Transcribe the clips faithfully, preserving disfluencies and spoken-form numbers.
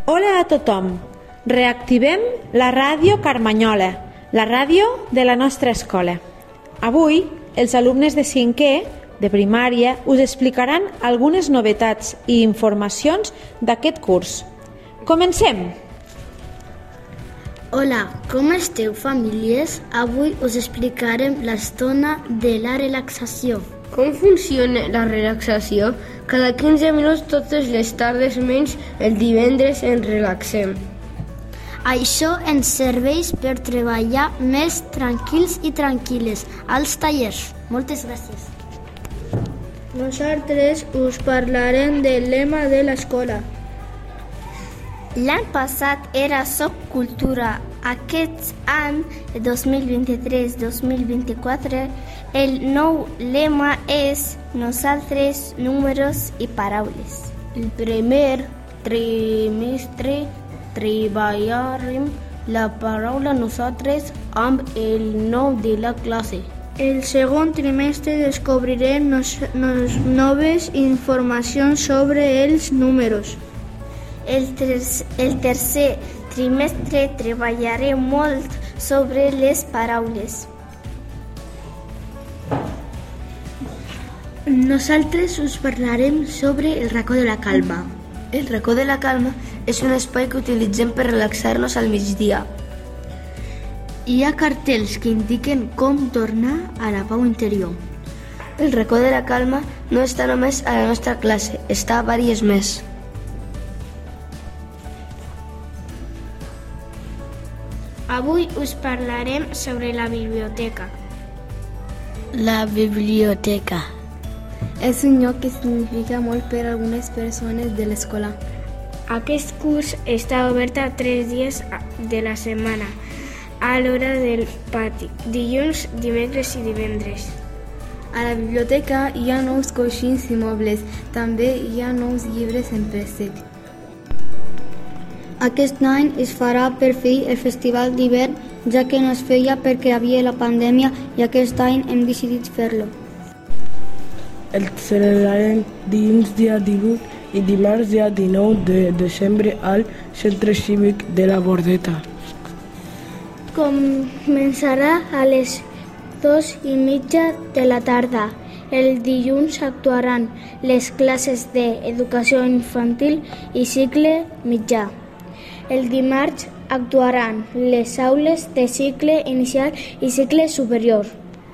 Hola a tothom. Reactivem la ràdio Carmanyola, la ràdio de la nostra escola. Avui, els alumnes de cinquè de primària us explicaran algunes novetats i informacions d'aquest curs. Comencem! Hola, com esteu, famílies? Avui us explicarem l'estona de la relaxació. Com funciona la relaxació? Cada quinze minuts totes les tardes menys el divendres ens relaxem. Això ens serveix per treballar més tranquils i tranquil·les als tallers. Moltes gràcies. Nosaltres us parlarem del lema de l'escola. L'any passat era Soc Cultura. Aquest any, dos mil vint-i-tres dos mil vint-i-quatre, el nou lema és Nosaltres, números i paraules. El primer trimestre treballarem la paraula nosaltres amb el nom de la classe. El segon trimestre descobrirem nos, nos noves informacions sobre els números. El, tres, el tercer trimestre treballarem molt sobre les paraules. Nosaltres us parlarem sobre el racó de la calma. El racó de la calma és un espai que utilitzem per relaxar-nos al migdia. Hi ha cartells que indiquen com tornar a la pau interior. El racó de la calma no està només a la nostra classe, està a vàries més. Avui us parlarem sobre la biblioteca. La biblioteca és un lloc que significa molt per a algunes persones de l'escola. Aquest curs està obert a tres dies de la setmana, a l'hora del pati, dilluns, dimecres i divendres. A la biblioteca hi ha nous coixins i mobles, també hi ha nous llibres en préstec. Aquest any es farà per fi el festival d'hivern, ja que no es feia perquè hi havia la pandèmia i aquest any hem decidit fer-lo. El celebrarem dilluns dia divuit i dimarts dia dinou de desembre al Centre Cívic de la Bordeta. Començarà a les dos i mitja de la tarda. El dilluns actuaran les classes d'educació infantil i cicle mitjà. El dimarts actuaran les aules de cicle inicial i cicle superior.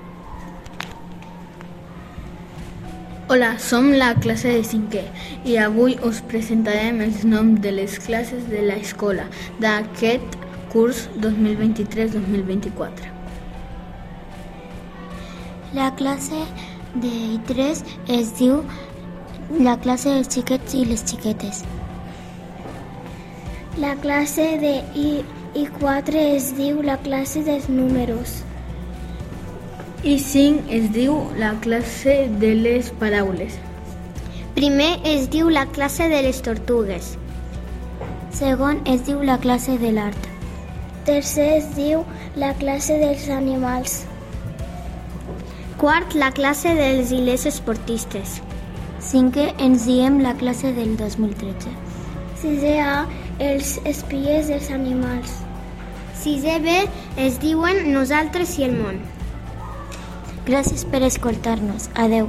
Hola, som la classe de cinquè i avui us presentarem els noms de les classes de l'escola d'aquest curs dos mil vint-i-tres dos mil vint-i-quatre. La classe de I tres es diu la classe dels xiquets i les xiquetes. La classe de I quatre es diu la classe dels números. I cinc es diu la classe de les paraules. Primer es diu la classe de les tortugues. Segon es diu la classe de l'art. Tercer es diu la classe dels animals. Quart, la classe dels i les esportistes. Cinquè ens diem la classe del dos mil tretze. Sisè A, els espies dels animals. Sisè B, es diuen Nosaltres i el món. Gràcies per escoltar-nos. Adeu.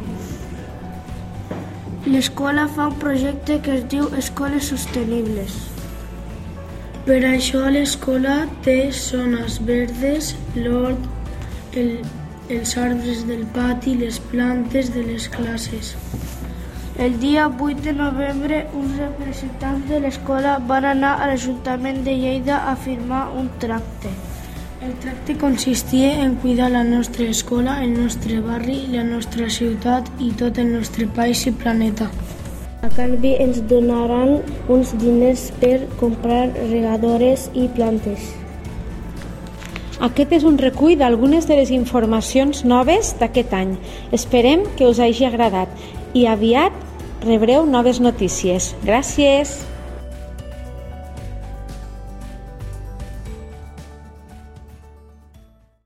L'escola fa un projecte que es diu Escoles Sostenibles. Per això l'escola té zones verdes, l'hort, el, els arbres del pati i les plantes de les classes. El dia vuit de novembre, uns representants de l'escola van anar a l'Ajuntament de Lleida a firmar un tracte. El tracte consistia en cuidar la nostra escola, el nostre barri, la nostra ciutat i tot el nostre país i planeta. A canvi ens donaran uns diners per comprar regadores i plantes. Aquest és un recull d'algunes de les informacions noves d'aquest any. Esperem que us hagi agradat i aviat rebreu noves notícies. Gràcies!